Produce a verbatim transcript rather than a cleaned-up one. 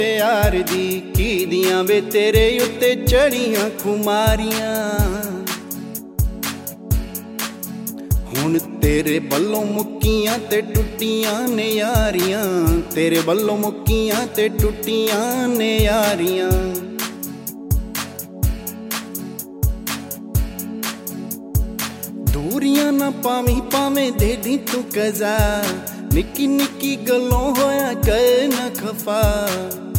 यार दी की दियां वे तेरे उत्ते चढ़ियां खुमारियां। हुण तेरे बल्लों मुक्कियां ते टुटियां ने यारियां, तेरे बल्लों मुक्कियां ते टुटियां ने यारियां। दूरियां ना पावी पावे दे दी तू कज़ा, निक्की निक्की गलों होया कर ना खफा।